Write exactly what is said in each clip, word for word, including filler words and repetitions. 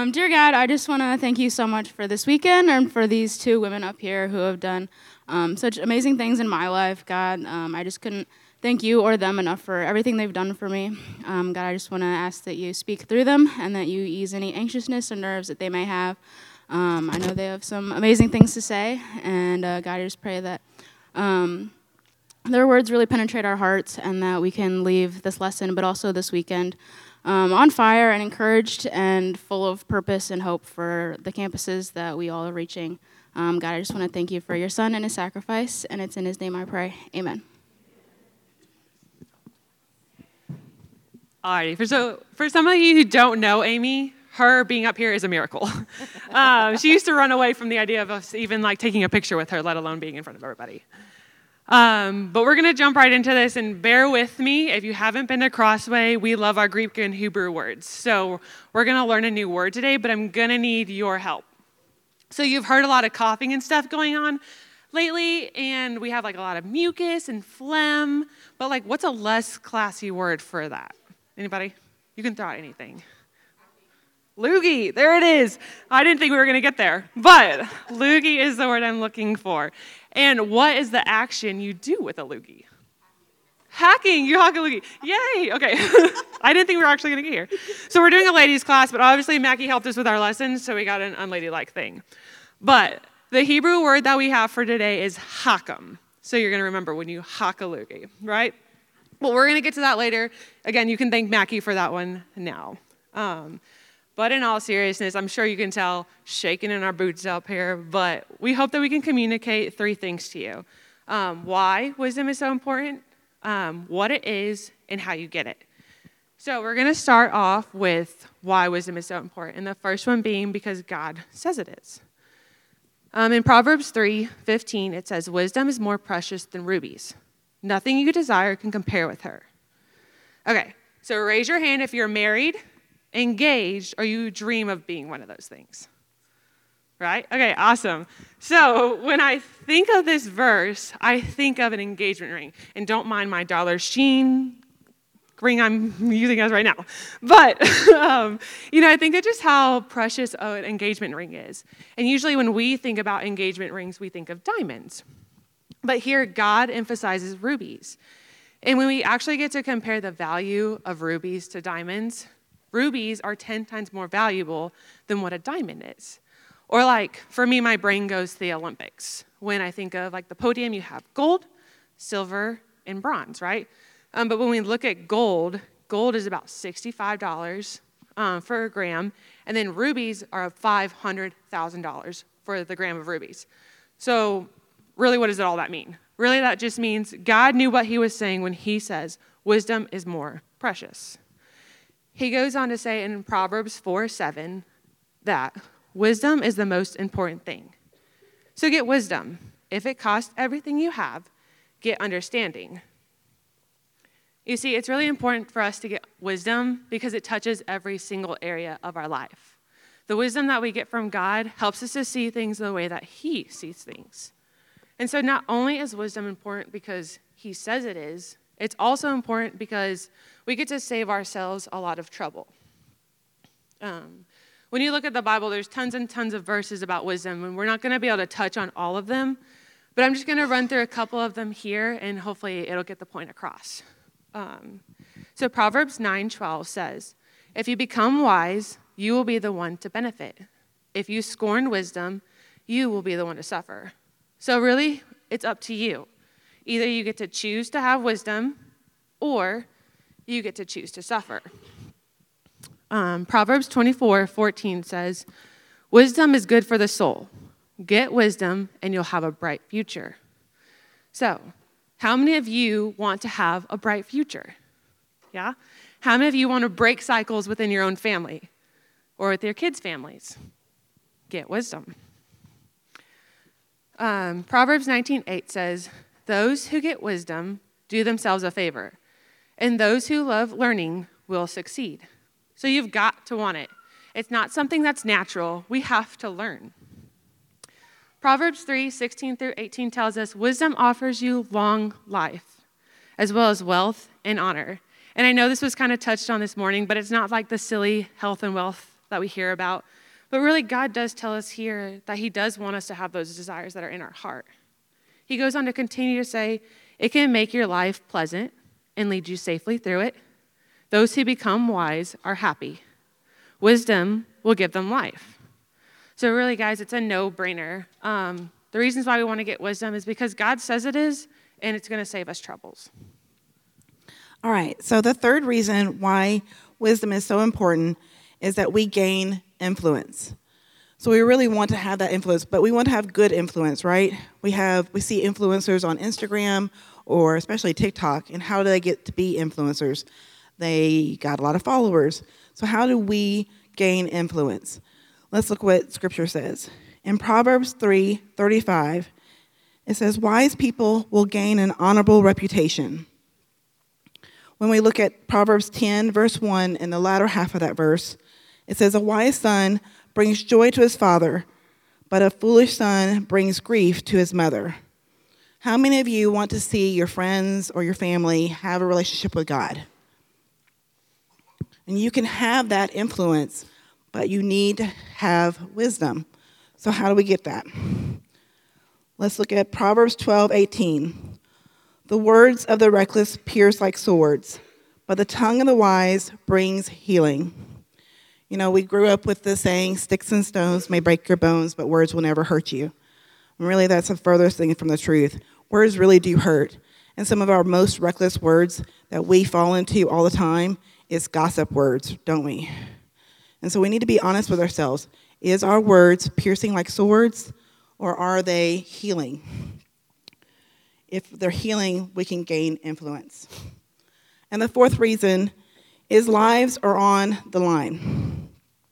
Um, dear God, I just want to thank you so much for this weekend and for these two women up here who have done um, such amazing things in my life. God, um, I just couldn't thank you or them enough for everything they've done for me. Um, God, I just want to ask that you speak through them and that you ease any anxiousness or nerves that they may have. Um, I know they have some amazing things to say, and uh, God, I just pray that um, their words really penetrate our hearts and that we can leave this lesson, but also this weekend, um, on fire and encouraged and full of purpose and hope for the campuses that we all are reaching. Um, God, I just want to thank you for your son and his sacrifice, and it's in his name I pray. Amen. Alrighty, for, so for some of you who don't know Amy, her being up here is a miracle. um, she used to run away from the idea of us even like taking a picture with her, let alone being in front of everybody. Um, but we're going to jump right into this, and bear with me. If you haven't been to Crossway, we love our Greek and Hebrew words. So we're going to learn a new word today, but I'm going to need your help. So you've heard a lot of coughing and stuff going on lately, and we have like a lot of mucus and phlegm, but like what's a less classy word for that? Anybody? You can throw out anything. Loogie, there it is. I didn't think we were going to get there, but loogie is the word I'm looking for. And what is the action you do with a loogie? Hacking. You hack a loogie. Yay. Okay. I didn't think we were actually going to get here. So we're doing a ladies class, but obviously Mackie helped us with our lessons, so we got an unladylike thing. But the Hebrew word that we have for today is hakum. So you're going to remember when you hack a loogie, right? Well, we're going to get to that later. Again, you can thank Mackie for that one now. Um, But in all seriousness, I'm sure you can tell, shaking in our boots up here, but we hope that we can communicate three things to you. Um, why wisdom is so important, um, what it is, and how you get it. So we're going to start off with why wisdom is so important, and the first one being because God says it is. Um, in Proverbs three fifteen, it says, wisdom is more precious than rubies. Nothing you desire can compare with her. Okay, so raise your hand if you're married, engaged, or you dream of being one of those things, right? Okay, awesome. So when I think of this verse, I think of an engagement ring. And don't mind my Dollar Sheen ring I'm using as right now. But, um, you know, I think of just how precious an engagement ring is. And usually when we think about engagement rings, we think of diamonds. But here, God emphasizes rubies. And when we actually get to compare the value of rubies to diamonds, rubies are ten times more valuable than what a diamond is. Or like, for me, my brain goes to the Olympics. When I think of like the podium, you have gold, silver, and bronze, right? Um, but when we look at gold, gold is about sixty-five dollars um, for a gram, and then rubies are five hundred thousand dollars for the gram of rubies. So really, what does all that mean? Really, that just means God knew what he was saying when he says, wisdom is more precious. He goes on to say in Proverbs four seven that wisdom is the most important thing. So get wisdom. If it costs everything you have, get understanding. You see, it's really important for us to get wisdom because it touches every single area of our life. The wisdom that we get from God helps us to see things the way that he sees things. And so not only is wisdom important because he says it is, it's also important because we get to save ourselves a lot of trouble. Um, when you look at the Bible, there's tons and tons of verses about wisdom, and we're not going to be able to touch on all of them, but I'm just going to run through a couple of them here, and hopefully it'll get the point across. Um, so Proverbs nine twelve says, if you become wise, you will be the one to benefit. If you scorn wisdom, you will be the one to suffer. So really, it's up to you. Either you get to choose to have wisdom, or you get to choose to suffer. Um, Proverbs twenty-four fourteen says, wisdom is good for the soul. Get wisdom, and you'll have a bright future. So, how many of you want to have a bright future? Yeah? How many of you want to break cycles within your own family or with your kids' families? Get wisdom. Um, Proverbs nineteen eight says, those who get wisdom do themselves a favor, and those who love learning will succeed. So you've got to want it. It's not something that's natural. We have to learn. Proverbs three sixteen through eighteen tells us, wisdom offers you long life, as well as wealth and honor. And I know this was kind of touched on this morning, but it's not like the silly health and wealth that we hear about. But really, God does tell us here that he does want us to have those desires that are in our heart. He goes on to continue to say, it can make your life pleasant and lead you safely through it. Those who become wise are happy. Wisdom will give them life. So really, guys, it's a no-brainer. Um, the reasons why we want to get wisdom is because God says it is, and it's going to save us troubles. All right, so the third reason why wisdom is so important is that we gain influence. So we really want to have that influence, but we want to have good influence, right? We have we see influencers on Instagram or especially TikTok, and how do they get to be influencers? They got a lot of followers. So how do we gain influence? Let's look what Scripture says. In Proverbs three thirty-five, it says, wise people will gain an honorable reputation. When we look at Proverbs ten, verse one, in the latter half of that verse, it says, a wise son brings joy to his father, but a foolish son brings grief to his mother. How many of you want to see your friends or your family have a relationship with God? And you can have that influence, but you need to have wisdom. So how do we get that? Let's look at Proverbs twelve eighteen. The words of the reckless pierce like swords, but the tongue of the wise brings healing. You know, we grew up with the saying, sticks and stones may break your bones, but words will never hurt you. And really, that's the furthest thing from the truth. Words really do hurt. And some of our most reckless words that we fall into all the time is gossip words, don't we? And so we need to be honest with ourselves. Is our words piercing like swords, or are they healing? If they're healing, we can gain influence. And the fourth reason is lives are on the line.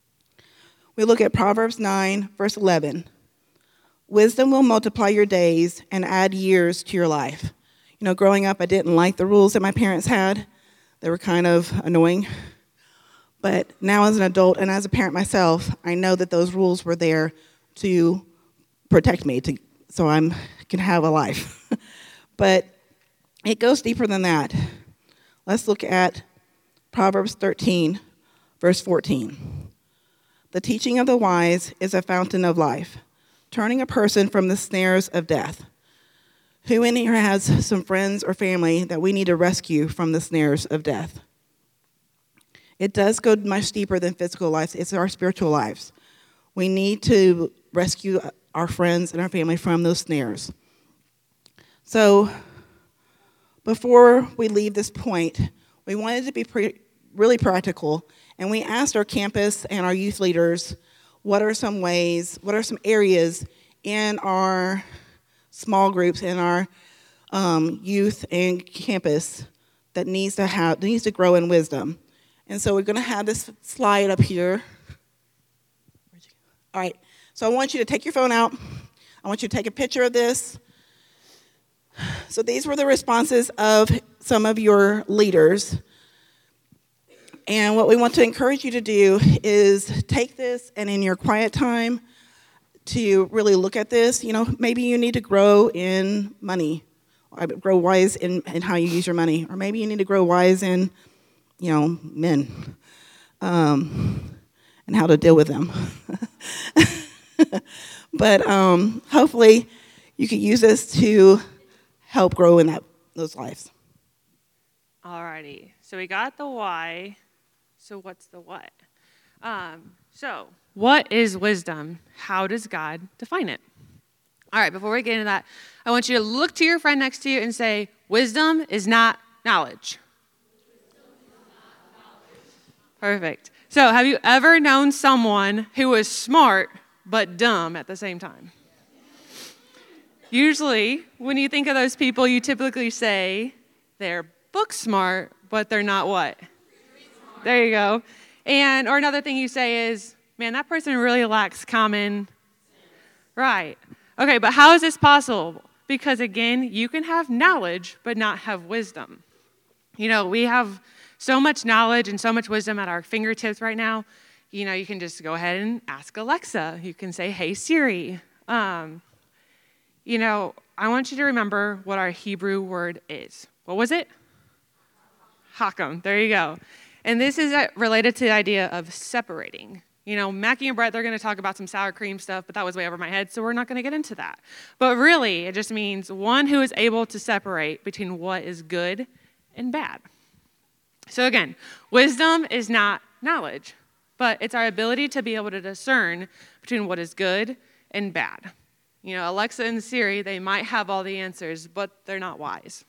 We look at Proverbs nine, verse eleven. Wisdom will multiply your days and add years to your life. You know, growing up, I didn't like the rules that my parents had. They were kind of annoying. But now as an adult and as a parent myself, I know that those rules were there to protect me, to, so I can have a life. But it goes deeper than that. Let's look at Proverbs thirteen, verse fourteen. The teaching of the wise is a fountain of life, turning a person from the snares of death. Who in here has some friends or family that we need to rescue from the snares of death? It does go much deeper than physical lives. It's our spiritual lives. We need to rescue our friends and our family from those snares. So before we leave this point, we wanted to be pre- really practical, and we asked our campus and our youth leaders, what are some ways, what are some areas in our small groups, in our um, youth and campus that needs to have, needs to grow in wisdom. And so we're going to have this slide up here. All right, so I want you to take your phone out. I want you to take a picture of this. So these were the responses of some of your leaders. And what we want to encourage you to do is take this and in your quiet time to really look at this. You know, maybe you need to grow in money, grow wise in, in how you use your money. Or maybe you need to grow wise in, you know, men um, and how to deal with them. But um, hopefully you could use this to help grow in that those lives. Alrighty, so we got the why. So what's the what? Um, so what is wisdom? How does God define it? All right, before we get into that, I want you to look to your friend next to you and say, wisdom is not knowledge. Perfect. So have you ever known someone who was smart but dumb at the same time? Usually, when you think of those people, you typically say they're book smart, but they're not what? There you go. And or another thing you say is, man, that person really lacks common. Right. Okay, but how is this possible? Because again, you can have knowledge but not have wisdom. You know, we have so much knowledge and so much wisdom at our fingertips right now. You know, you can just go ahead and ask Alexa. You can say, hey, Siri. Um, you know, I want you to remember what our Hebrew word is. What was it? Hakem. There you go. And this is related to the idea of separating. You know, Mackie and Brett, they're going to talk about some sour cream stuff, but that was way over my head, so we're not going to get into that. But really, it just means one who is able to separate between what is good and bad. So again, wisdom is not knowledge, but it's our ability to be able to discern between what is good and bad. You know, Alexa and Siri, they might have all the answers, but they're not wise.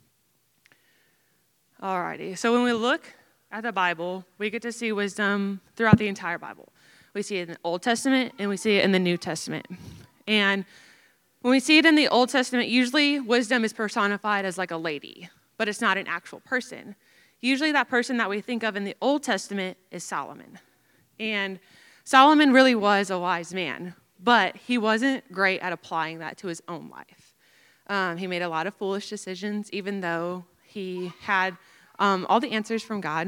Alrighty, so when we look at the Bible, we get to see wisdom throughout the entire Bible. We see it in the Old Testament, and we see it in the New Testament. And when we see it in the Old Testament, usually wisdom is personified as like a lady, but it's not an actual person. Usually that person that we think of in the Old Testament is Solomon. And Solomon really was a wise man, but he wasn't great at applying that to his own life. Um, he made a lot of foolish decisions, even though he had um, all the answers from God.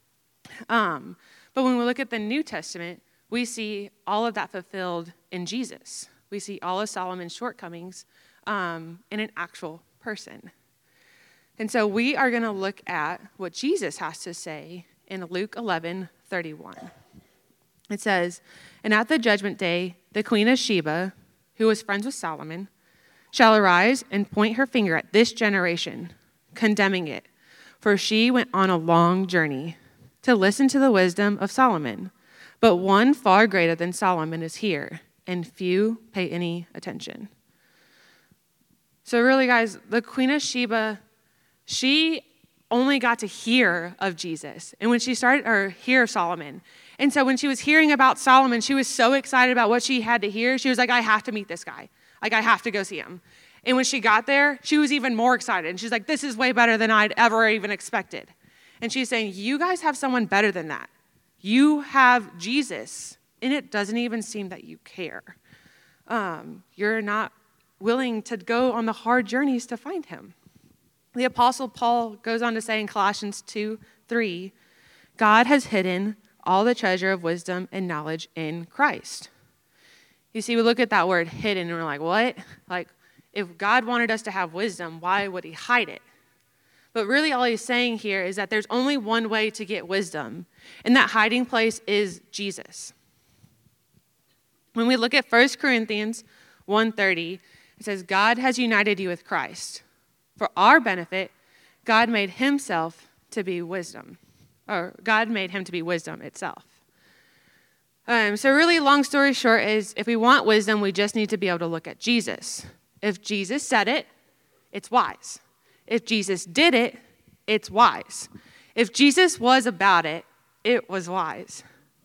Um, but when we look at the New Testament, we see all of that fulfilled in Jesus. We see all of Solomon's shortcomings um, in an actual person. And so we are going to look at what Jesus has to say in Luke eleven thirty-one. It says, "And at the judgment day, the queen of Sheba, who was friends with Solomon, shall arise and point her finger at this generation, condemning it. For she went on a long journey to listen to the wisdom of Solomon. But one far greater than Solomon is here, and few pay any attention." So really, guys, the Queen of Sheba, she only got to hear of Jesus. And when she started, or hear of Solomon. And so when she was hearing about Solomon, she was so excited about what she had to hear. She was like, I have to meet this guy. Like, I have to go see him. And when she got there, she was even more excited. And she's like, this is way better than I'd ever even expected. And she's saying, you guys have someone better than that. You have Jesus, and it doesn't even seem that you care. Um, you're not willing to go on the hard journeys to find him. The Apostle Paul goes on to say in Colossians two three, God has hidden all the treasure of wisdom and knowledge in Christ. You see, we look at that word hidden, and we're like, what? Like, if God wanted us to have wisdom, why would he hide it? But really all he's saying here is that there's only one way to get wisdom, and that hiding place is Jesus. When we look at First Corinthians one thirty, it says, God has united you with Christ. For our benefit, God made himself to be wisdom, or God made him to be wisdom itself. Um, so really, long story short is, if we want wisdom, we just need to be able to look at Jesus. If Jesus said it, it's wise. If Jesus did it, it's wise. If Jesus was about it, it was wise.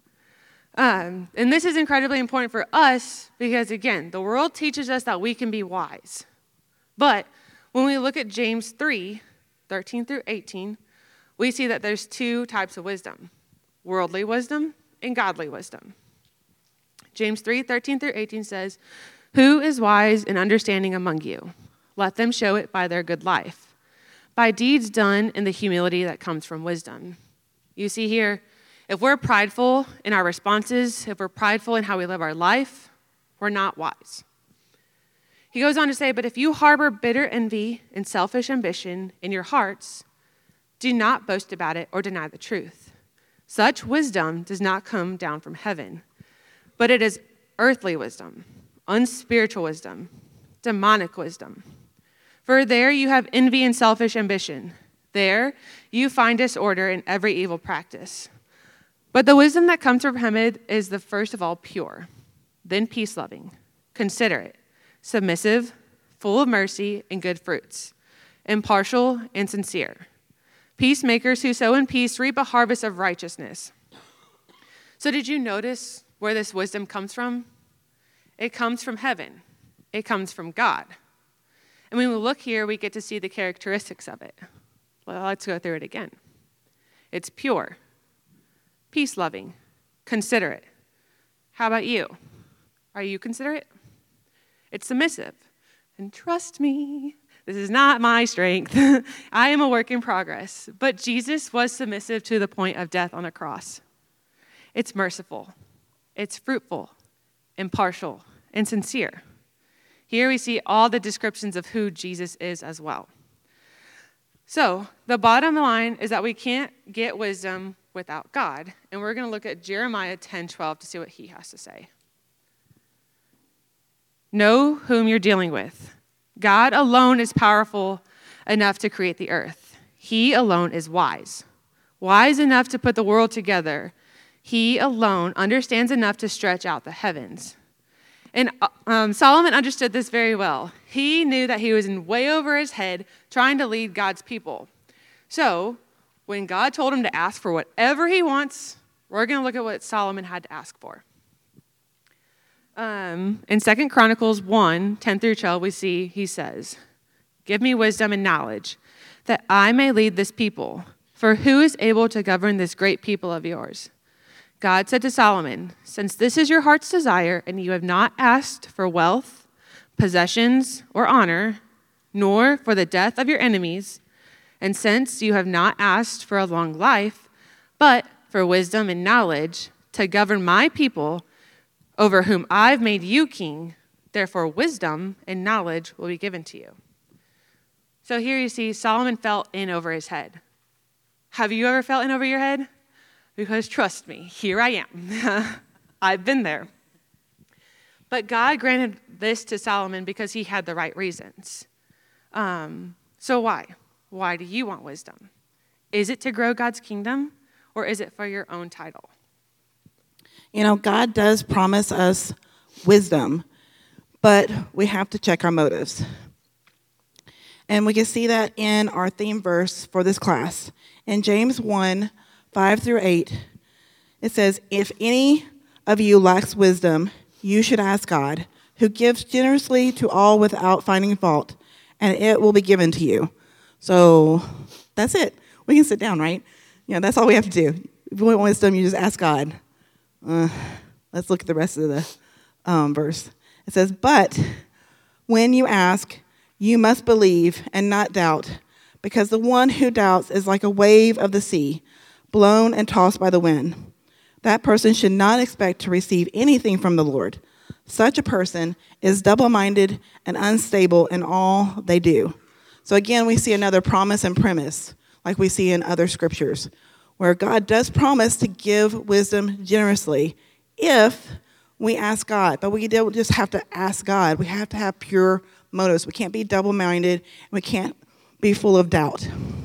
Um, and this is incredibly important for us because, again, the world teaches us that we can be wise. But when we look at James three, thirteen through eighteen, we see that there's two types of wisdom, worldly wisdom and godly wisdom. James three, thirteen through eighteen says, who is wise and understanding among you? Let them show it by their good life, by deeds done in the humility that comes from wisdom. You see here, if we're prideful in our responses, if we're prideful in how we live our life, we're not wise. He goes on to say, but if you harbor bitter envy and selfish ambition in your hearts, do not boast about it or deny the truth. Such wisdom does not come down from heaven, but it is earthly wisdom, unspiritual wisdom, demonic wisdom. For there you have envy and selfish ambition. There you find disorder in every evil practice. But the wisdom that comes from heaven is the first of all pure, then peace-loving, considerate, submissive, full of mercy and good fruits, impartial and sincere. Peacemakers who sow in peace reap a harvest of righteousness. So did you notice where this wisdom comes from? It comes from heaven. It comes from God. And when we look here, we get to see the characteristics of it. Well, let's go through it again. It's pure, peace-loving, considerate. How about you? Are you considerate? It's submissive. And trust me, this is not my strength. I am a work in progress. But Jesus was submissive to the point of death on the cross. It's merciful. It's fruitful, impartial, and sincere. Here we see all the descriptions of who Jesus is as well. So the bottom line is that we can't get wisdom without God. And we're going to look at Jeremiah ten twelve to see what he has to say. Know whom you're dealing with. God alone is powerful enough to create the earth. He alone is wise. Wise enough to put the world together. He alone understands enough to stretch out the heavens. And um, Solomon understood this very well. He knew that he was in way over his head trying to lead God's people. So when God told him to ask for whatever he wants, we're going to look at what Solomon had to ask for. Um, in Second Chronicles one, ten through twelve, we see he says, "Give me wisdom and knowledge, that I may lead this people. For who is able to govern this great people of yours?" God said to Solomon, "Since this is your heart's desire, and you have not asked for wealth, possessions, or honor, nor for the death of your enemies, and since you have not asked for a long life, but for wisdom and knowledge to govern my people over whom I've made you king, therefore wisdom and knowledge will be given to you." So here you see Solomon felt in over his head. Have you ever felt in over your head? Because trust me, here I am. I've been there. But God granted this to Solomon because he had the right reasons. Um, so why? Why do you want wisdom? Is it to grow God's kingdom, or is it for your own title? You know, God does promise us wisdom, but we have to check our motives. And we can see that in our theme verse for this class. In James one, five through eight, it says, "If any of you lacks wisdom, you should ask God, who gives generously to all without finding fault, and it will be given to you." So that's it. We can sit down, right? You know, that's all we have to do. If you want wisdom, you just ask God. Uh, let's look at the rest of the um, verse. It says, "But when you ask, you must believe and not doubt, because the one who doubts is like a wave of the sea, blown and tossed by the wind. That person should not expect to receive anything from the Lord. Such a person is double-minded and unstable in all they do." So again, we see another promise and premise, like we see in other scriptures, where God does promise to give wisdom generously if we ask God. But we don't just have to ask God. We have to have pure motives. We can't be double-minded. We can't be full of doubt.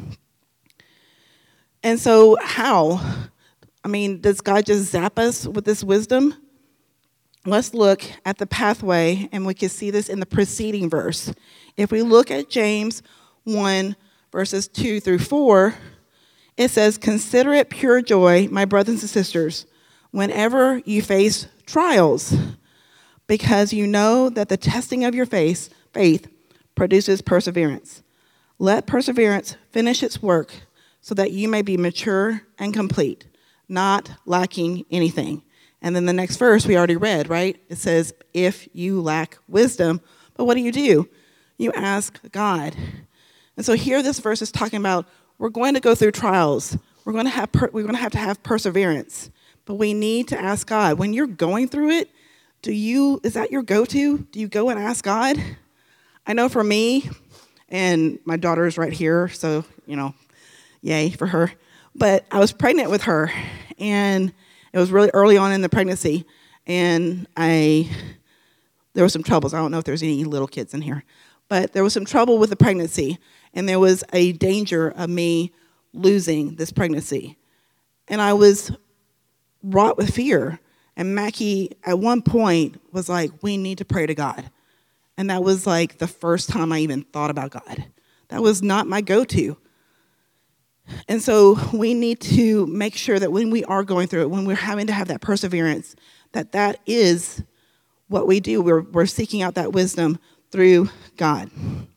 And so how? I mean, does God just zap us with this wisdom? Let's look at the pathway, and we can see this in the preceding verse. If we look at James one, verses two through four, it says, "Consider it pure joy, my brothers and sisters, whenever you face trials, because you know that the testing of your faith, faith produces perseverance. Let perseverance finish its work so that you may be mature and complete, not lacking anything." And then the next verse we already read, right? It says, "If you lack wisdom," but what do you do? You ask God. And so here this verse is talking about we're going to go through trials. We're going to have per- we're going to have to have perseverance, but we need to ask God. When you're going through it, do you is that your go-to? Do you go and ask God? I know for me, and my daughter is right here, so you know, yay for her. But I was pregnant with her, and it was really early on in the pregnancy, and I there was some troubles. I don't know if there's any little kids in here, but there was some trouble with the pregnancy, and there was a danger of me losing this pregnancy. And I was wrought with fear. And Mackie, at one point, was like, "We need to pray to God." And that was like the first time I even thought about God. That was not my go-to. And so we need to make sure that when we are going through it, when we're having to have that perseverance, that that is what we do. We're, we're seeking out that wisdom through God.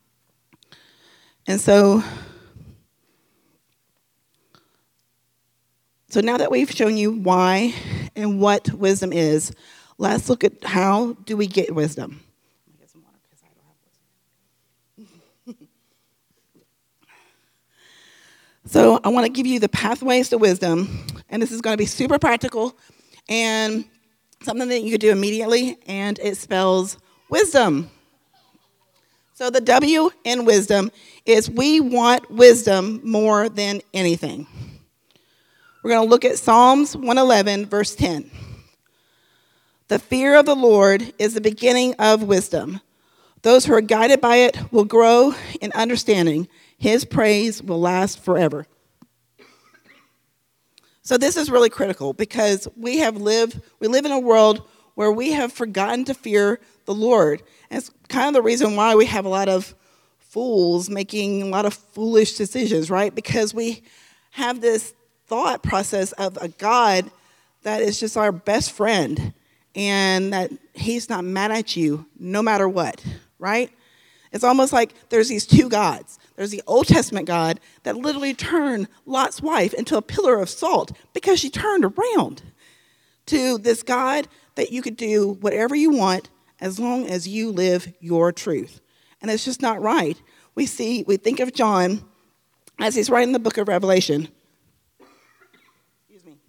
And so, so now that we've shown you why and what wisdom is, let's look at how do we get wisdom. So I want to give you the pathways to wisdom, and this is going to be super practical and something that you could do immediately, and it spells wisdom. So the W in wisdom is we want wisdom more than anything. We're going to look at Psalms one eleven, verse ten. The fear of the Lord is the beginning of wisdom. Those who are guided by it will grow in understanding. His praise will last forever. So this is really critical because we have lived, we live in a world where we have forgotten to fear the Lord. And it's kind of the reason why we have a lot of fools making a lot of foolish decisions, right? Because we have this thought process of a God that is just our best friend and that he's not mad at you no matter what, right? It's almost like there's these two gods. There's the Old Testament God that literally turned Lot's wife into a pillar of salt because she turned around, to this God that you could do whatever you want as long as you live your truth. And it's just not right. We see, we think of John as he's writing the book of Revelation. Excuse me.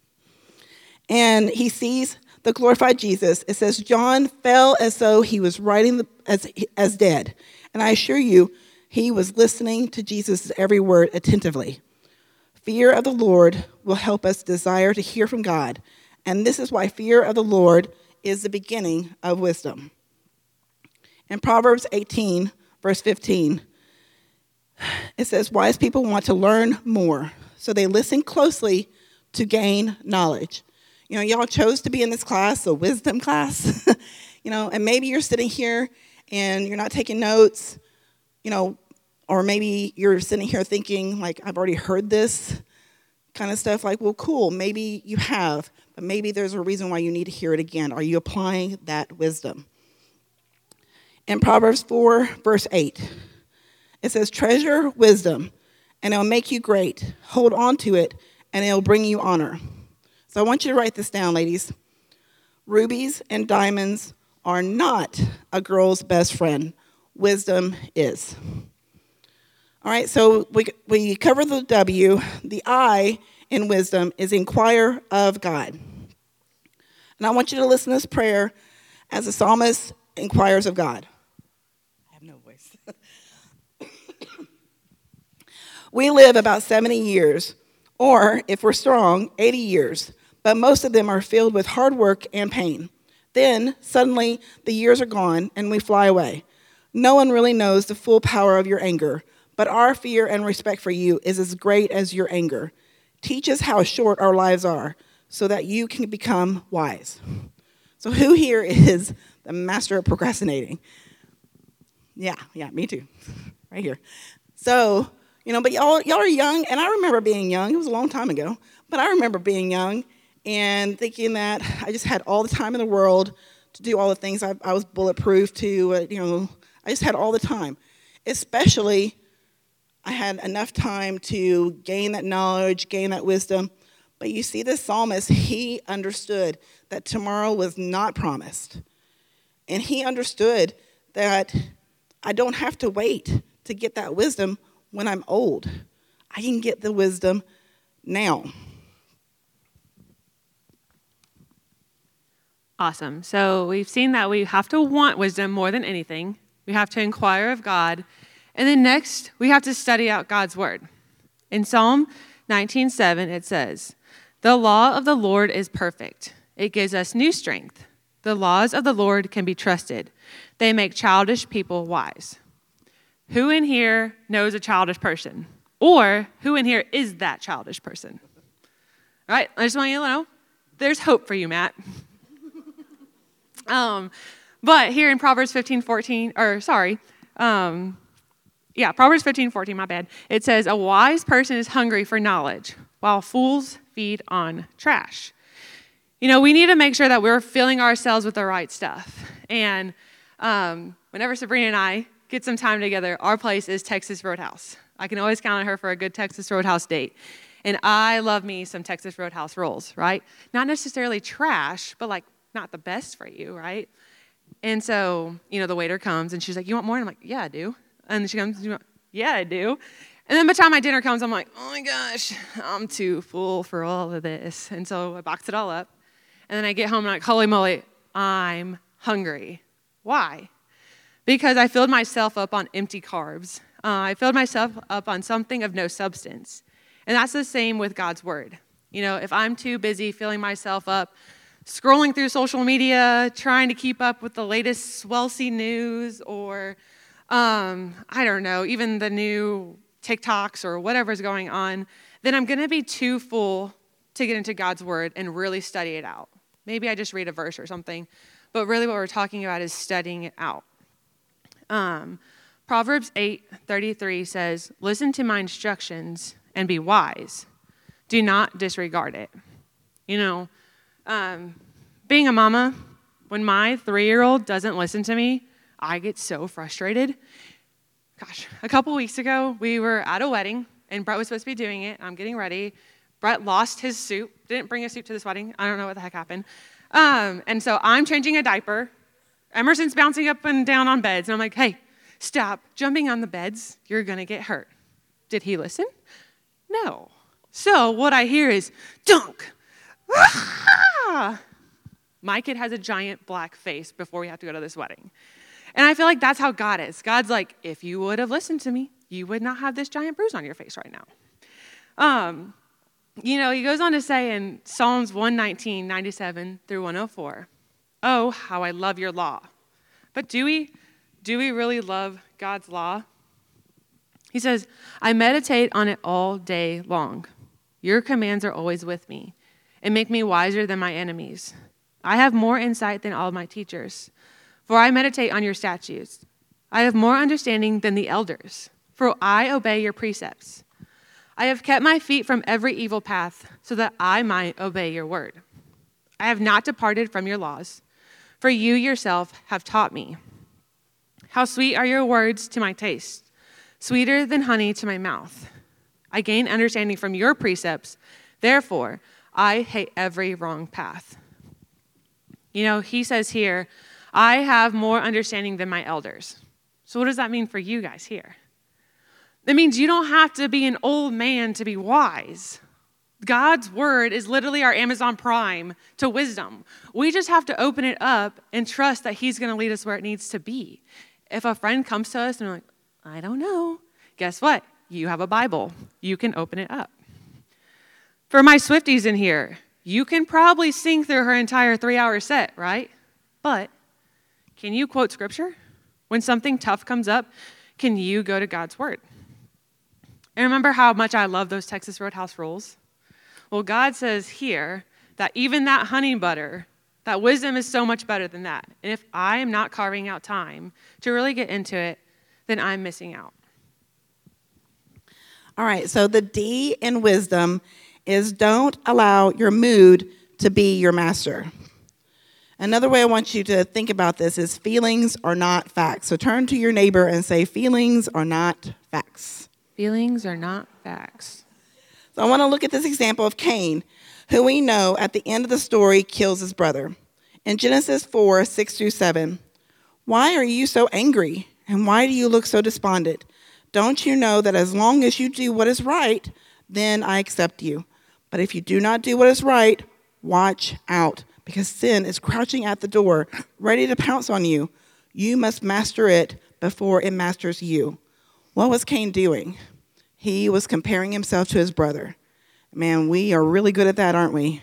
And he sees the glorified Jesus. It says, John fell as though he was writing the, as, as dead. And I assure you, he was listening to Jesus' every word attentively. Fear of the Lord will help us desire to hear from God. And this is why fear of the Lord is the beginning of wisdom. In Proverbs eighteen, verse fifteen, it says, wise people want to learn more, so they listen closely to gain knowledge. You know, y'all chose to be in this class, a wisdom class, you know, and maybe you're sitting here and you're not taking notes, you know, or maybe you're sitting here thinking, like, I've already heard this kind of stuff. Like, well, cool, maybe you have, but maybe there's a reason why you need to hear it again. Are you applying that wisdom? In Proverbs four, verse eight, it says, treasure wisdom, and it'll make you great. Hold on to it, and it'll bring you honor. So I want you to write this down, ladies. Rubies and diamonds are not a girl's best friend. Wisdom is. All right, so we we cover the W. The I in wisdom is inquire of God. And I want you to listen to this prayer as the psalmist inquires of God. I have no voice. We live about seventy years, or if we're strong, eighty years. But most of them are filled with hard work and pain. Then, suddenly, the years are gone and we fly away. No one really knows the full power of your anger, but our fear and respect for you is as great as your anger. Teach us how short our lives are so that you can become wise. So who here is the master of procrastinating? Yeah, yeah, me too. Right here. So, you know, but y'all, y'all are young, and I remember being young. It was a long time ago, but I remember being young and thinking that I just had all the time in the world to do all the things. I, I was bulletproof to, uh, you know, I just had all the time. Especially, I had enough time to gain that knowledge, gain that wisdom. But you see, this psalmist, he understood that tomorrow was not promised. And he understood that I don't have to wait to get that wisdom when I'm old. I can get the wisdom now. Awesome. So we've seen that we have to want wisdom more than anything. We have to inquire of God. And then next, we have to study out God's word. In Psalm nineteen seven, it says, the law of the Lord is perfect. It gives us new strength. The laws of the Lord can be trusted. They make childish people wise. Who in here knows a childish person? Or who in here is that childish person? All right, I just want you to know, there's hope for you, Matt. Um, but here in Proverbs fifteen fourteen, or sorry, um, yeah, Proverbs fifteen fourteen, my bad. It says, a wise person is hungry for knowledge, while fools feed on trash. You know, we need to make sure that we're filling ourselves with the right stuff. And um, whenever Sabrina and I get some time together, our place is Texas Roadhouse. I can always count on her for a good Texas Roadhouse date. And I love me some Texas Roadhouse rolls, right? Not necessarily trash, but like not the best for you, right? And so, you know, the waiter comes and she's like, you want more? And I'm like, yeah, I do. And she comes, you want? Yeah, I do. And then by the time my dinner comes, I'm like, oh my gosh, I'm too full for all of this. And so I box it all up. And then I get home and I'm like, holy moly, I'm hungry. Why? Because I filled myself up on empty carbs. Uh, I filled myself up on something of no substance. And that's the same with God's word. You know, if I'm too busy filling myself up, scrolling through social media, trying to keep up with the latest swelsy news or, um, I don't know, even the new TikToks or whatever's going on, then I'm going to be too full to get into God's word and really study it out. Maybe I just read a verse or something, but really what we're talking about is studying it out. Um, Proverbs eight thirty-three says, "Listen to my instructions and be wise. Do not disregard it." You know, um, being a mama, when my three-year-old doesn't listen to me, I get so frustrated. Gosh, a couple weeks ago, we were at a wedding, and Brett was supposed to be doing it. I'm getting ready. Brett lost his suit, didn't bring a suit to this wedding. I don't know what the heck happened. Um, and so I'm changing a diaper. Emerson's bouncing up and down on beds, and I'm like, hey, stop jumping on the beds. You're going to get hurt. Did he listen? No. So what I hear is, dunk. Ah! My kid has a giant black face before we have to go to this wedding. And I feel like that's how God is. God's like, if you would have listened to me, you would not have this giant bruise on your face right now. Um, you know, he goes on to say in Psalms one nineteen, ninety-seven through one oh four, "Oh, how I love your law." But do we, do we really love God's law? He says, "I meditate on it all day long. Your commands are always with me and make me wiser than my enemies. I have more insight than all my teachers, for I meditate on your statutes. I have more understanding than the elders, for I obey your precepts. I have kept my feet from every evil path so that I might obey your word. I have not departed from your laws, for you yourself have taught me. How sweet are your words to my taste, sweeter than honey to my mouth. I gain understanding from your precepts. Therefore, I hate every wrong path." You know, he says here, I have more understanding than my elders. So what does that mean for you guys here? That means you don't have to be an old man to be wise. God's word is literally our Amazon Prime to wisdom. We just have to open it up and trust that he's going to lead us where it needs to be. If a friend comes to us and we're like, I don't know, guess what? You have a Bible. You can open it up. For my Swifties in here, you can probably sing through her entire three-hour set, right? But can you quote scripture? When something tough comes up, can you go to God's word? And remember how much I love those Texas Roadhouse rules? Well, God says here that even that honey butter, that wisdom is so much better than that. And if I am not carving out time to really get into it, then I'm missing out. All right, so the D in wisdom is don't allow your mood to be your master. Another way I want you to think about this is feelings are not facts. So turn to your neighbor and say, feelings are not facts. Feelings are not facts. So I want to look at this example of Cain, who we know at the end of the story kills his brother. In Genesis four, six through seven, "Why are you so angry? And why do you look so despondent? Don't you know that as long as you do what is right, then I accept you? But if you do not do what is right, watch out, because sin is crouching at the door, ready to pounce on you. You must master it before it masters you." What was Cain doing? He was comparing himself to his brother. Man, we are really good at that, aren't we?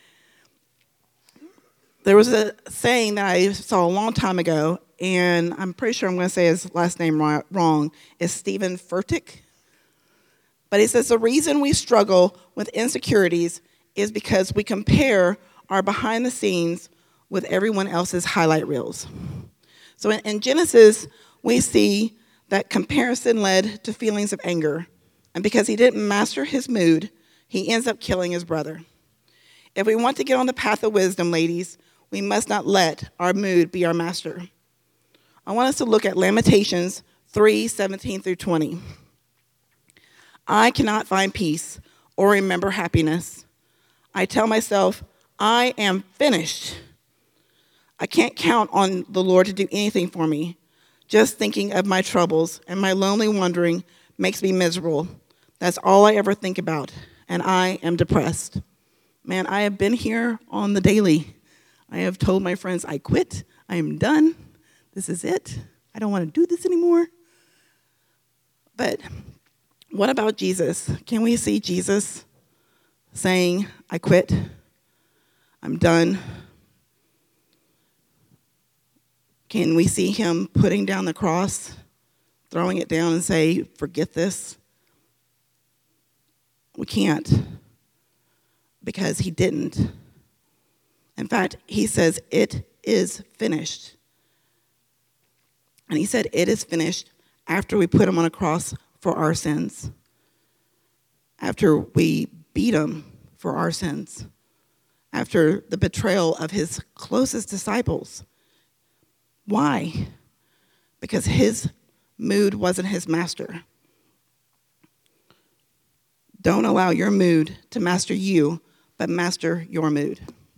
There was a saying that I saw a long time ago, and I'm pretty sure I'm going to say his last name wrong. It's Stephen Furtick. But he says the reason we struggle with insecurities is because we compare our behind the scenes with everyone else's highlight reels. So in, in Genesis, we see that comparison led to feelings of anger. And because he didn't master his mood, he ends up killing his brother. If we want to get on the path of wisdom, ladies, we must not let our mood be our master. I want us to look at Lamentations three, seventeen through twenty. "I cannot find peace or remember happiness. I tell myself, I am finished. I can't count on the Lord to do anything for me. Just thinking of my troubles and my lonely wandering makes me miserable. That's all I ever think about, and I am depressed." Man, I have been here on the daily. I have told my friends, I quit. I am done. This is it. I don't want to do this anymore. But what about Jesus? Can we see Jesus saying, I quit, I'm done? Can we see him putting down the cross, throwing it down and say, forget this? We can't, because he didn't. In fact, he says, it is finished. And he said, it is finished after we put him on a cross for our sins, after we beat him for our sins, after the betrayal of his closest disciples. Why? Because his mood wasn't his master. Don't allow your mood to master you, but master your mood.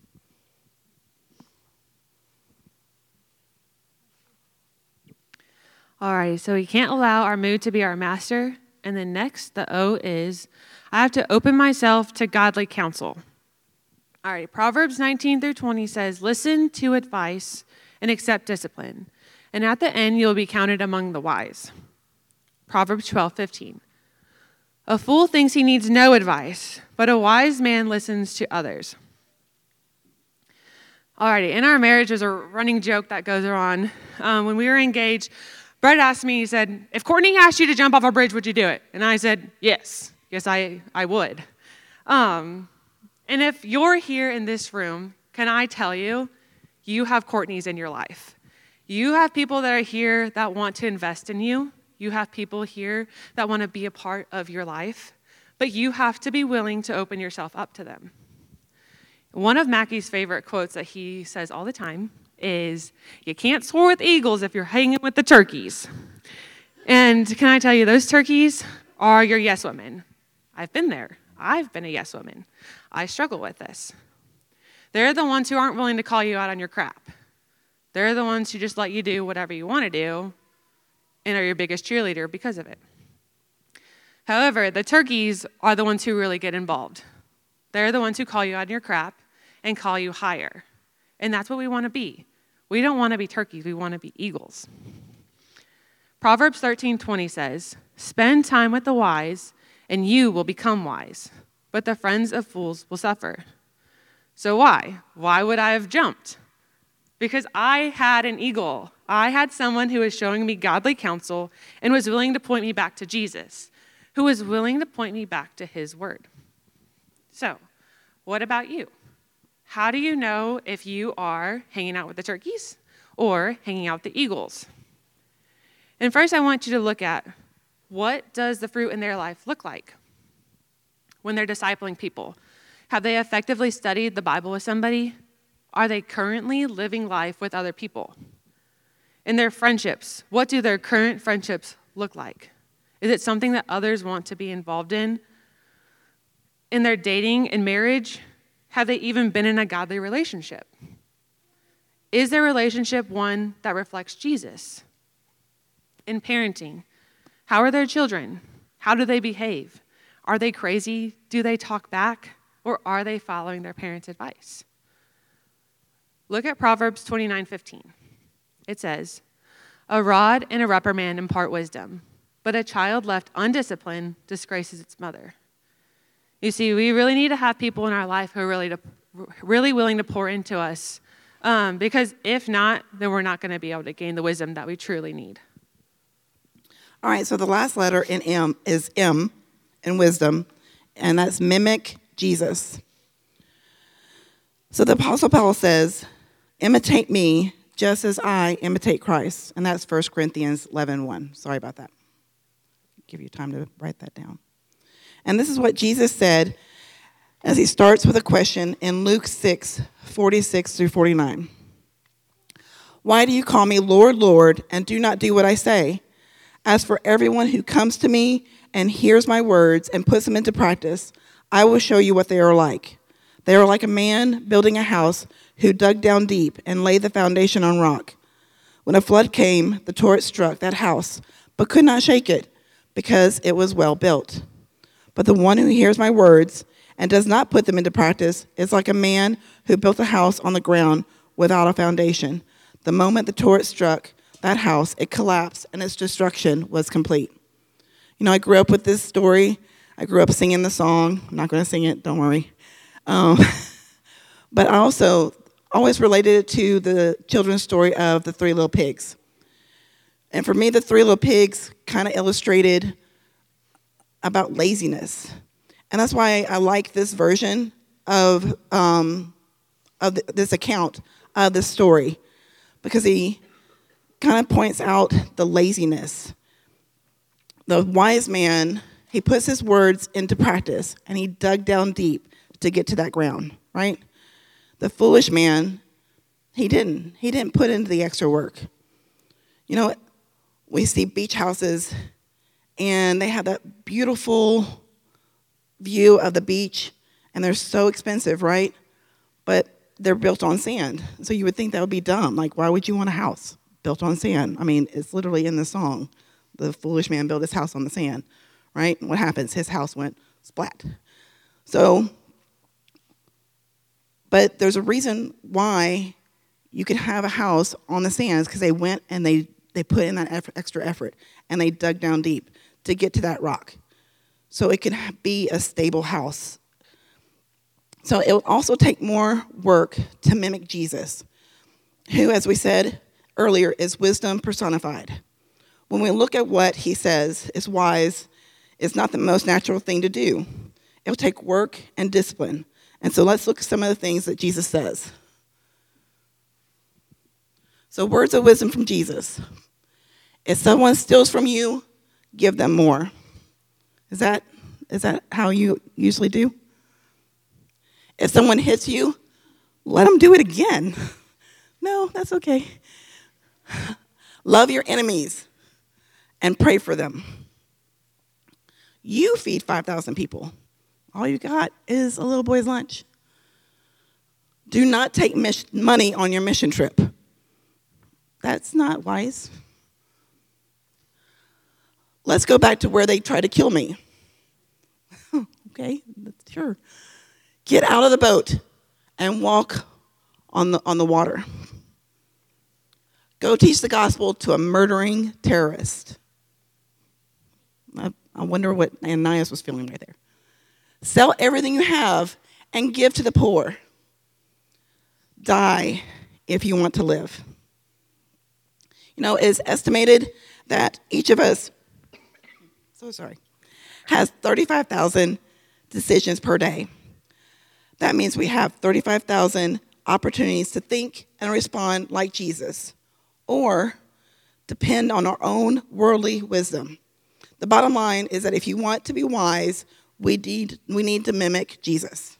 All right, so we can't allow our mood to be our master. And then next, the O is, I have to open myself to godly counsel. All right, Proverbs nineteen through twenty says, listen to advice and accept discipline, and at the end you'll be counted among the wise. Proverbs twelve fifteen. A fool thinks he needs no advice, but a wise man listens to others. Alrighty, in our marriage, there's a running joke that goes on. Um, when we were engaged, Brett asked me, he said, if Courtney asked you to jump off a bridge, would you do it? And I said, yes. Yes, I, I would. Um, and if you're here in this room, can I tell you, you have Courtneys in your life. You have people that are here that want to invest in you. You have people here that want to be a part of your life. But you have to be willing to open yourself up to them. One of Mackey's favorite quotes that he says all the time is, you can't soar with eagles if you're hanging with the turkeys. And can I tell you, those turkeys are your yes women. I've been there. I've been a yes woman. I struggle with this. They're the ones who aren't willing to call you out on your crap. They're the ones who just let you do whatever you want to do and are your biggest cheerleader because of it. However, the turkeys are the ones who really get involved. They're the ones who call you out on your crap and call you higher. And that's what we want to be. We don't want to be turkeys. We want to be eagles. Proverbs thirteen twenty says, spend time with the wise, and you will become wise, but the friends of fools will suffer. So why? Why would I have jumped? Because I had an eagle. I had someone who was showing me godly counsel and was willing to point me back to Jesus, who was willing to point me back to his word. So, what about you? How do you know if you are hanging out with the turkeys or hanging out with the eagles? And first, I want you to look at, what does the fruit in their life look like when they're discipling people? Have they effectively studied the Bible with somebody? Are they currently living life with other people? In their friendships, what do their current friendships look like? Is it something that others want to be involved in? In their dating and marriage, have they even been in a godly relationship? Is their relationship one that reflects Jesus? In parenting, how are their children? How do they behave? Are they crazy? Do they talk back? Or are they following their parents' advice? Look at Proverbs twenty-nine fifteen. It says, a rod and a reprimand impart wisdom, but a child left undisciplined disgraces its mother. You see, we really need to have people in our life who are really, to, really willing to pour into us, um, because if not, then we're not going to be able to gain the wisdom that we truly need. All right, so the last letter in M is M in wisdom, and that's mimic Jesus. So the Apostle Paul says, imitate me just as I imitate Christ. And that's First Corinthians eleven one. Sorry about that. Give you time to write that down. And this is what Jesus said as he starts with a question in Luke six forty-six through forty-nine. Why do you call me Lord, Lord, and do not do what I say? As for everyone who comes to me and hears my words and puts them into practice, I will show you what they are like. They are like a man building a house who dug down deep and laid the foundation on rock. When a flood came, the torrent struck that house, but could not shake it, because it was well built. But the one who hears my words and does not put them into practice is like a man who built a house on the ground without a foundation. The moment the torrent struck that house, it collapsed, and its destruction was complete. You know, I grew up with this story. I grew up singing the song. I'm not going to sing it, don't worry. Um, but I also always related it to the children's story of the Three Little Pigs. And for me, the Three Little Pigs kind of illustrated about laziness. And that's why I like this version of, um, of th- this account of this story, because he kind of points out the laziness. The wise man, he puts his words into practice, and he dug down deep to get to that ground, right? The foolish man, he didn't. He didn't put into the extra work. You know, we see beach houses, and they have that beautiful view of the beach, and they're so expensive, right? But they're built on sand. So you would think that would be dumb. Like, why would you want a house built on sand? I mean, it's literally in the song. The foolish man built his house on the sand, right? What happens? His house went splat. So, but there's a reason why you could have a house on the sands, because they went and they, they put in that effort, extra effort, and they dug down deep to get to that rock. So it could be a stable house. So it will also take more work to mimic Jesus, who, as we said earlier, is wisdom personified. When we look at what he says is wise, it's not the most natural thing to do. It will take work and discipline. And so let's look at some of the things that Jesus says. So words of wisdom from Jesus. If someone steals from you, give them more. Is that is that how you usually do? If someone hits you, let them do it again. No, that's okay. Love your enemies and pray for them. You feed five thousand people. All you got is a little boy's lunch. Do not take mis- money on your mission trip. That's not wise. Let's go back to where they tried to kill me. Okay, sure. Get out of the boat and walk on the on the water. Go teach the gospel to a murdering terrorist. I, I wonder what Ananias was feeling right there. Sell everything you have and give to the poor. Die if you want to live. You know, it's estimated that each of us, so sorry, has thirty-five thousand decisions per day. That means we have thirty-five thousand opportunities to think and respond like Jesus, or depend on our own worldly wisdom. The bottom line is that if you want to be wise, we need, we need to mimic Jesus.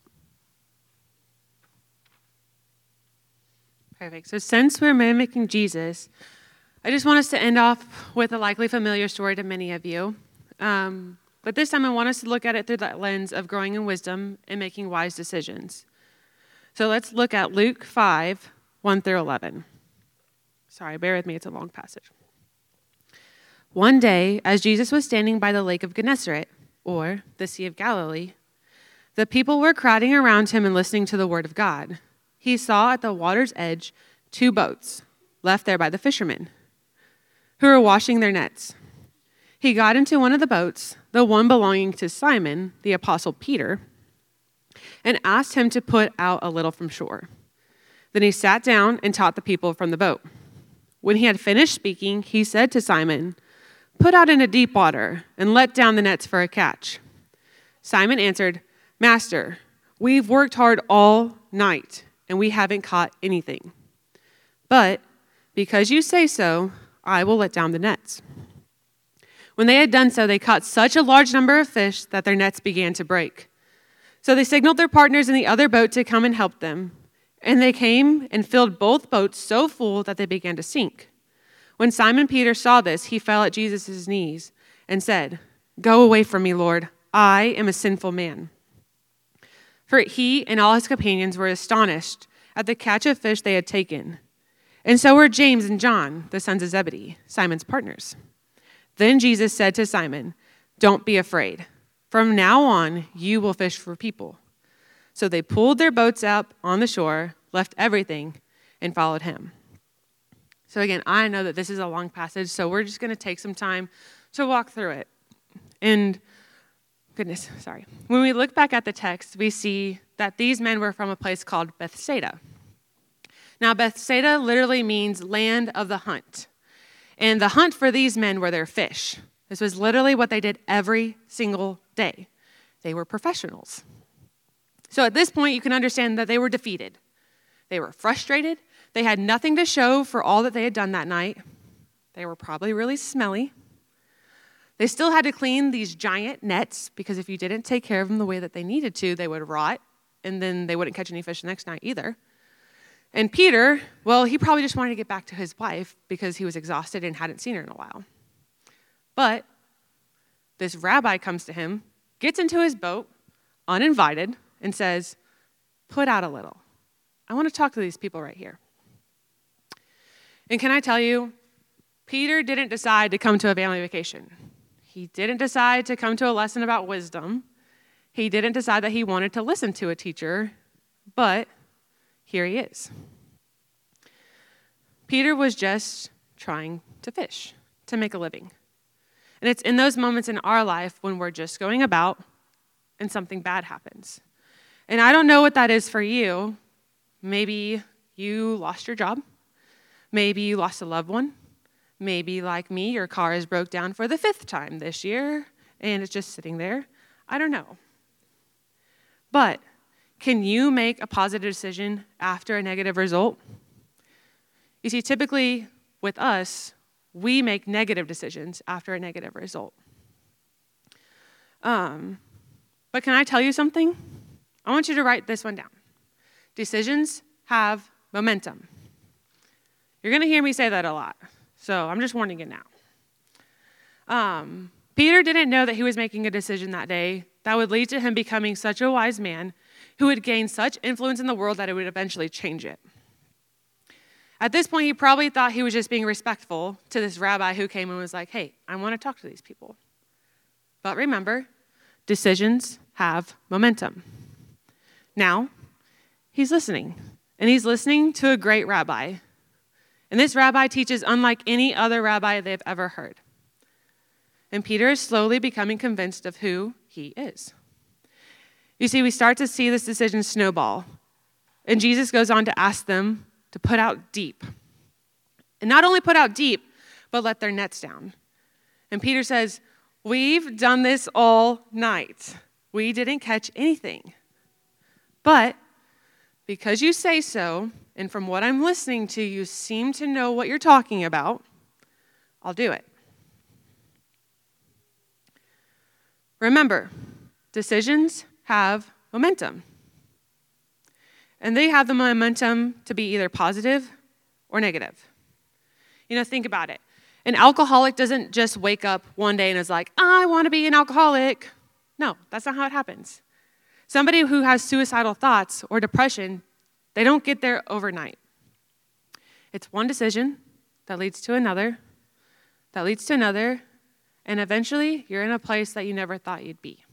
Perfect. So since we're mimicking Jesus, I just want us to end off with a likely familiar story to many of you. Um, but this time I want us to look at it through that lens of growing in wisdom and making wise decisions. So let's look at Luke five, one through eleven. Sorry, bear with me, it's a long passage. One day, as Jesus was standing by the lake of Gennesaret, or the Sea of Galilee, the people were crowding around him and listening to the word of God. He saw at the water's edge two boats left there by the fishermen, who were washing their nets. He got into one of the boats, the one belonging to Simon, the apostle Peter, and asked him to put out a little from shore. Then he sat down and taught the people from the boat. When he had finished speaking, he said to Simon, "Put out into deep water and let down the nets for a catch." Simon answered, "Master, we've worked hard all night and we haven't caught anything. But because you say so, I will let down the nets." When they had done so, they caught such a large number of fish that their nets began to break. So they signaled their partners in the other boat to come and help them. And they came and filled both boats so full that they began to sink. When Simon Peter saw this, he fell at Jesus' knees and said, "Go away from me, Lord. I am a sinful man." For he and all his companions were astonished at the catch of fish they had taken. And so were James and John, the sons of Zebedee, Simon's partners. Then Jesus said to Simon, "Don't be afraid. From now on, you will fish for people." So they pulled their boats up on the shore, left everything, and followed him. So again, I know that this is a long passage, so we're just going to take some time to walk through it. And goodness, sorry. When we look back at the text, we see that these men were from a place called Bethsaida. Now, Bethsaida literally means land of the hunt. And the hunt for these men were their fish. This was literally what they did every single day. They were professionals. So at this point, you can understand that they were defeated. They were frustrated. They had nothing to show for all that they had done that night. They were probably really smelly. They still had to clean these giant nets because if you didn't take care of them the way that they needed to, they would rot, and then they wouldn't catch any fish the next night either. And Peter, well, he probably just wanted to get back to his wife because he was exhausted and hadn't seen her in a while. But this rabbi comes to him, gets into his boat, uninvited, and says, put out a little. I want to talk to these people right here. And can I tell you, Peter didn't decide to come to a family vacation. He didn't decide to come to a lesson about wisdom. He didn't decide that he wanted to listen to a teacher, but here he is. Peter was just trying to fish, to make a living. And it's in those moments in our life when we're just going about and something bad happens. And I don't know what that is for you. Maybe you lost your job. Maybe you lost a loved one. Maybe, like me, your car is broke down for the fifth time this year, and it's just sitting there. I don't know. But can you make a positive decision after a negative result? You see, typically with us, we make negative decisions after a negative result. Um, but can I tell you something? I want you to write this one down. Decisions have momentum. You're going to hear me say that a lot. So I'm just warning you now. Um, Peter didn't know that he was making a decision that day that would lead to him becoming such a wise man who would gain such influence in the world that it would eventually change it. At this point, he probably thought he was just being respectful to this rabbi who came and was like, hey, I want to talk to these people. But remember, decisions have momentum. Now, he's listening, and he's listening to a great rabbi. And this rabbi teaches unlike any other rabbi they've ever heard. And Peter is slowly becoming convinced of who he is. You see, we start to see this decision snowball. And Jesus goes on to ask them to put out deep. And not only put out deep, but let their nets down. And Peter says, we've done this all night. We didn't catch anything. But because you say so, and from what I'm listening to, you seem to know what you're talking about, I'll do it. Remember, decisions have momentum. And they have the momentum to be either positive or negative. You know, think about it. An alcoholic doesn't just wake up one day and is like, I want to be an alcoholic. No, that's not how it happens. Somebody who has suicidal thoughts or depression, they don't get there overnight. It's one decision that leads to another, that leads to another, and eventually you're in a place that you never thought you'd be.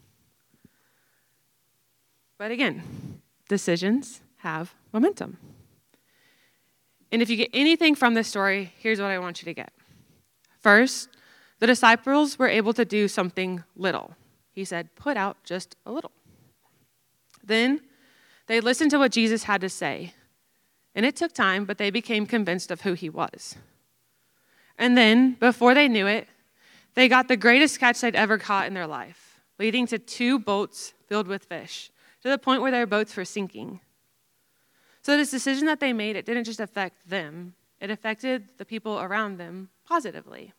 But again, decisions have momentum. And if you get anything from this story, here's what I want you to get. First, the disciples were able to do something little. He said, put out just a little. Then they listened to what Jesus had to say. And it took time, but they became convinced of who he was. And then, before they knew it, they got the greatest catch they'd ever caught in their life, leading to two boats filled with fish, to the point where their boats were sinking. So this decision that they made, it didn't just affect them, it affected the people around them positively.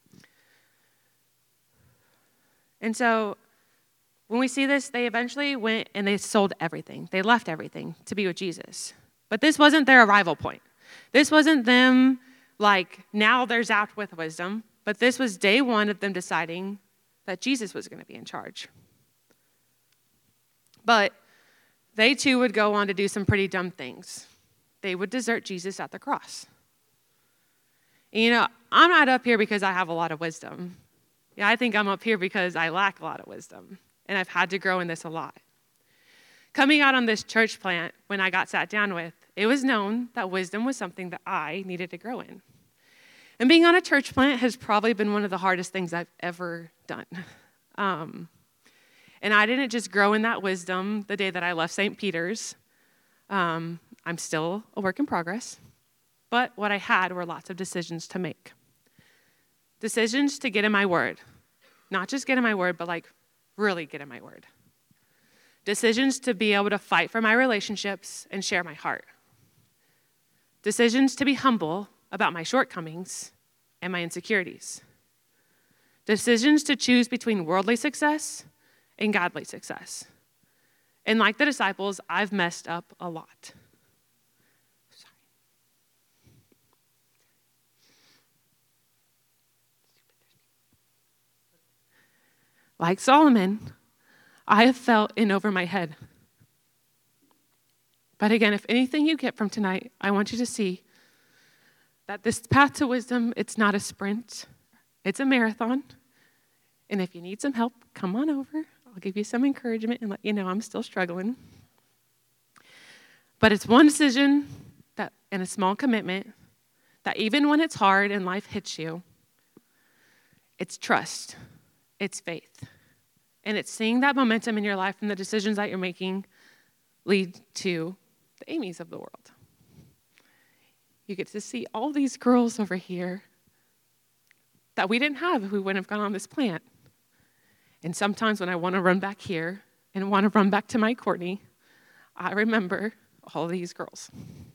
And so when we see this, they eventually went and they sold everything. They left everything to be with Jesus. But this wasn't their arrival point. This wasn't them like, now they're zapped with wisdom. But this was day one of them deciding that Jesus was going to be in charge. But they too would go on to do some pretty dumb things. They would desert Jesus at the cross. And, you know, I'm not up here because I have a lot of wisdom. Yeah, I think I'm up here because I lack a lot of wisdom. And I've had to grow in this a lot. Coming out on this church plant, when I got sat down with, it was known that wisdom was something that I needed to grow in. And being on a church plant has probably been one of the hardest things I've ever done. Um, And I didn't just grow in that wisdom the day that I left Saint Peter's. Um, I'm still a work in progress. But what I had were lots of decisions to make. Decisions to get in my word. Not just get in my word, but like really get in my word. Decisions to be able to fight for my relationships and share my heart. Decisions to be humble about my shortcomings and my insecurities. Decisions to choose between worldly success and godly success. And like the disciples, I've messed up a lot. Sorry. Like Solomon, I have felt in over my head. But again, if anything you get from tonight, I want you to see that this path to wisdom, it's not a sprint. It's a marathon. And if you need some help, come on over. I'll give you some encouragement and let you know I'm still struggling. But it's one decision that, and a small commitment that even when it's hard and life hits you, it's trust. It's faith. And it's seeing that momentum in your life and the decisions that you're making lead to the Amy's of the world. You get to see all these girls over here that we didn't have if we wouldn't have gone on this plant. And sometimes when I want to run back here and want to run back to my Courtney, I remember all these girls.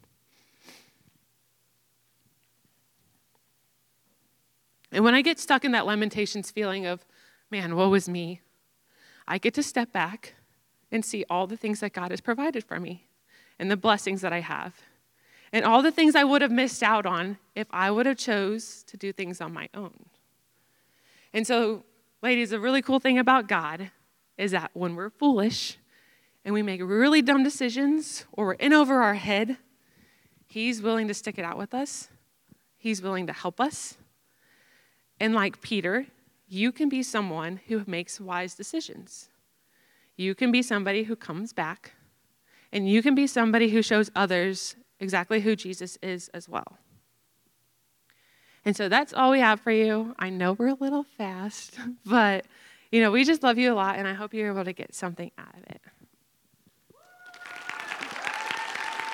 And when I get stuck in that Lamentations feeling of, man, woe is me, I get to step back and see all the things that God has provided for me and the blessings that I have and all the things I would have missed out on if I would have chose to do things on my own. And so, ladies, the really cool thing about God is that when we're foolish and we make really dumb decisions or we're in over our head, he's willing to stick it out with us. He's willing to help us. And like Peter, you can be someone who makes wise decisions. You can be somebody who comes back, and you can be somebody who shows others exactly who Jesus is as well. And so that's all we have for you. I know we're a little fast, but, you know, we just love you a lot, and I hope you're able to get something out of it.